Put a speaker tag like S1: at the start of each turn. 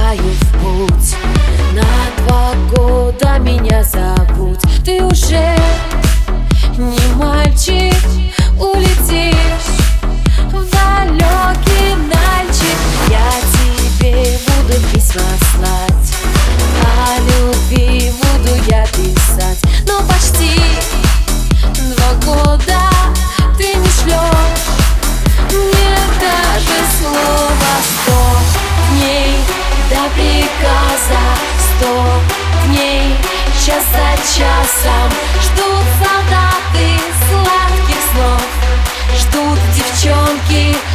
S1: вырушаю в путь. На 2 года меня забудь. Ты уже не мальчик, улетишь в далекий Нальчик. Я тебе буду письма слать, о любви буду я писать. Но почти 2 года ты не шлешь мне даже слова. 100 дней до приказа, 100 дней час за часом. Ждут солдаты сладких снов, ждут девчонки